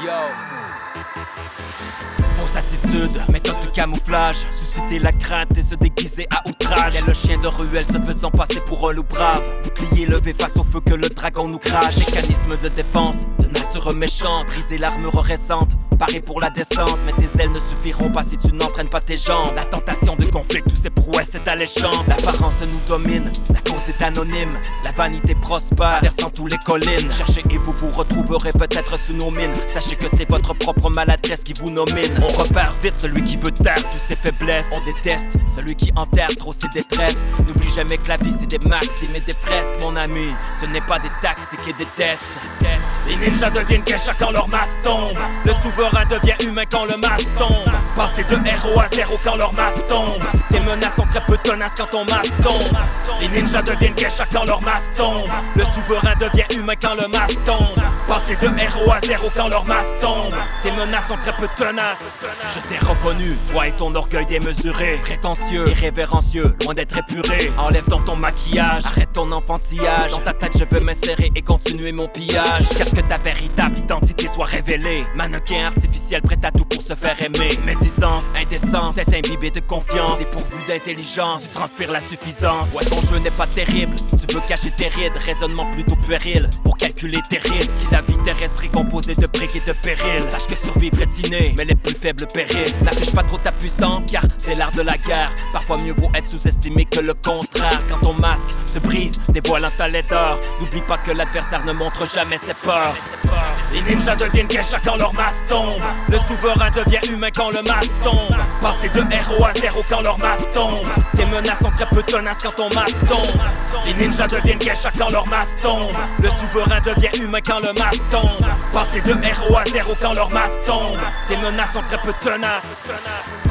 Fausse attitude, méthode de camouflage, susciter la crainte et se déguiser à outrage. Y'a le chien de ruelle se faisant passer pour un loup brave, bouclier levé face au feu que le dragon nous crache. Mécanisme de défense, de nature méchante, briser l'armure récente, paré pour la descente. Mais tes ailes ne suffiront pas si tu n'entraînes pas tes jambes. La tentation de conflit, tous ces prouesses est alléchante. L'apparence nous domine, la cause est anonyme, la vanité prospère, traversant tous les collines. Cherchez et vous vous retrouverez peut-être sous nos mines. Sachez que c'est votre propre maladresse qui vous nomine. On repère vite celui qui veut taire toutes ses faiblesses. On déteste celui qui enterre trop ses détresses. N'oublie jamais que la vie c'est des maximes et des fresques, mon ami. Ce n'est pas des tactiques et des tests. Les ninjas deviennent cacha quand leur masque tombe. Le souverain devient humain quand le masque tombe. Passer de héros à zéro quand leur masque tombe. Tes menaces sont très peu tenaces quand ton masque tombe. Les ninjas deviennent cacha quand leur masque tombe. Le souverain devient humain quand le masque tombe. Passer de héros à zéro quand leur masque tombe. Tes menaces sont très peu tenaces. Je t'ai reconnu, toi et ton orgueil démesuré, prétentieux, irrévérencieux, loin d'être épuré. Enlève dans ton maquillage, arrête ton enfantillage. Dans ta tête je veux m'insérer et continuer mon pillage, jusqu'à ce que ta véritable identité soit révélée. Mannequin artificiel prêt à tout pour se faire aimer. Médisance, indécence, tête imbibée de confiance, dépourvu d'intelligence, tu transpires la suffisance. Ouais, ton jeu n'est pas terrible, tu veux cacher tes rides. Raisonnement plutôt puéril, pour calculer tes risques. Si la vie terrestre est composée de briques et de périls, sache que survivre est inné, mais les plus faibles périssent. N'affiche pas trop ta puissance car c'est l'art de la guerre. Parfois mieux vaut être sous-estimé que le contraire. Quand ton masque se brise, dévoilant ta laideur, n'oublie pas que l'adversaire ne montre jamais ses peurs. Les ninjas deviennent geisha quand leur masque tombe. Le souverain devient humain quand le masque tombe. Passer de héros à zéro quand leur masque tombe. Tes menaces sont très peu tenaces quand ton masque tombe. Les ninjas deviennent geisha quand leur masque tombe. Le souverain devient humain quand le masque tombe. Passer de héros à zéro quand leur masque tombe. Tes menaces sont très peu tenaces.